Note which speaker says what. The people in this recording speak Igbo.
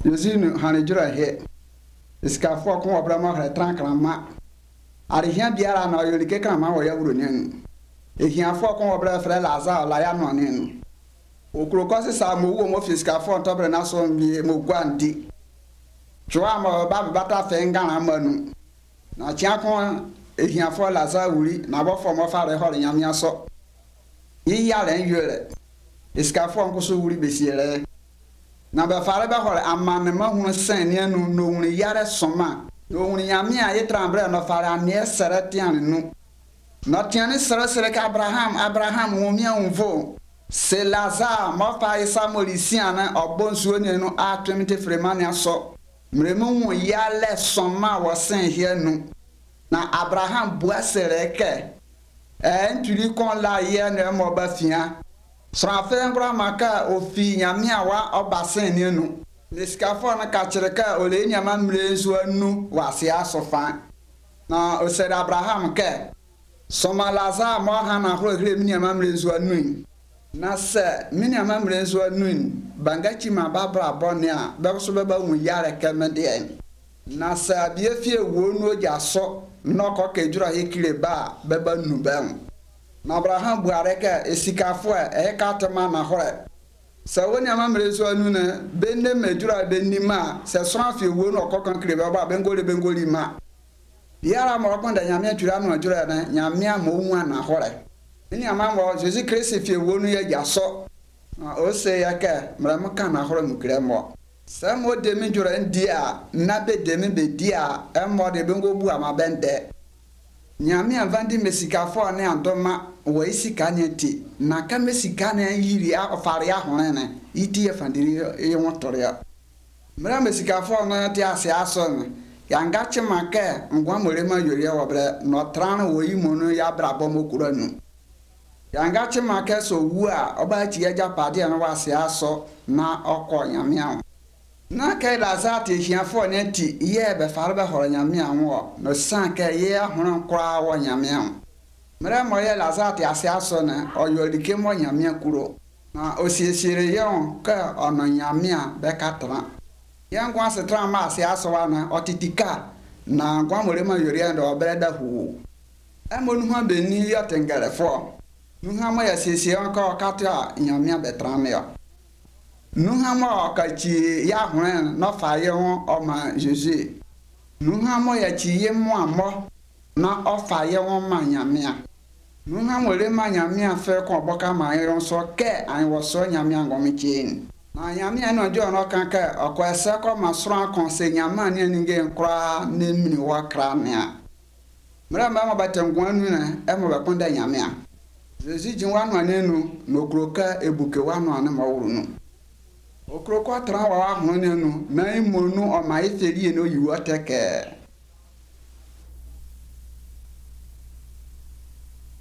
Speaker 1: Yosinu hanejura he. Iska fo kon obrama ha trankrama. Ari hia biara na oyolike krama wo ya wuro nenu. E hia fo kon obra frɛ Lazar la ya no nenu. Okrokosi sa mo wo mo fiska fo ntobre na so mbi mo gwandi. Chwa mo ba bata fe ngana manu. Na chia kon e hia fo Lazar wuri na bo fo mo fa re hore nyamia so. Yi ya len yele. Iska fo nko so wuri besiere. Na be fare be hore amane ma hunu sen ne no no hunu yare soma. No hunu nyamia ye trambre no fare ane seretian no. Na tiane sere ka Abraham wo mia unvo. C'est Lazare mo fa isa molisian na obonsuo ne no atwemte fremania so. Mremu wo yale soma wo sen hie no. Na Abraham bua sereke. Ntuli kon la ye ne mo ba fia. Srafe ngora maka ofi nyamia wa obasen ne no. Niskafo na ka kireka ole nyama mrezu anu wase asofa. Na o said Abraham ke soma Lazare mo ha na horo hre nyama mrezu anu. Na se nyama mrezu anu bangachi ma babra bone a be so beba hu yare kemede. Na se abie fie wo no ja so no ko kejura hekire ba beba nu bem. Na Abraham buareka esikafo e ka tema na hore. Sa woni amamrezu anu na benne mejura benima se sranfie wo no kokan krebe ba bengoli ma. Biara mo konda nyame atura no ajura na nyame ama owu na hore. Ni amambo Jesus Christ fie wo no ya jaso. O se ya ke mram ka na hore mukre mo. Sa mo de mi jura ndia na be de mi be dia e mo de bengo bu ama bende. Nyame avandi mesikafo ne andoma wo isika nyeti na ka mesika na yiri a ofare ya hone ne iti e fandiri e wotore ya mra mesikafo na ti ase aso ne ya ngache make ngwa morema yori ya wobre no tran wo yimo no ya brabo mokura nu ya ngache make so wu a oba chi ya japade na wase aso na okọ nyame a na kai Lazare te hiafo ne ti ye be fare be horo nyame anwo no san ka ye ahoro kra wo nyame an mera mo ye Lazare te ase aso na oyolike mo nyame kuro na osiesire ye on ka ono nyame a be katra ye ngwa se tra ma ase aso wa na otitika na ngwa more ma yori ndo obreda hu e mo nu ha be ni ya tengere fo nu ha mo ya siesie on ka okata nyame be tra me yo Nuhamo kachi ya hwen no faye won o ma Jésus. Nuhamo ya chi ye mo amo na o faye won ma nyame a. Nuhamo le ma nyame a fe ko boka ma yon so ke an wo so nyame angomi chin. Na nyame no jo no kan ka okwese ko ma soro kon se nyame ne ninge nkra na mini wa kra ne a. Mra ma batengu anu na e mo be konda nyame a. Jésus jin wanu anenu no kroka ebuke wanu anu ma wuru no. Okroko atra wa ahunu ne no na imonu o ma iferi no yiwo teke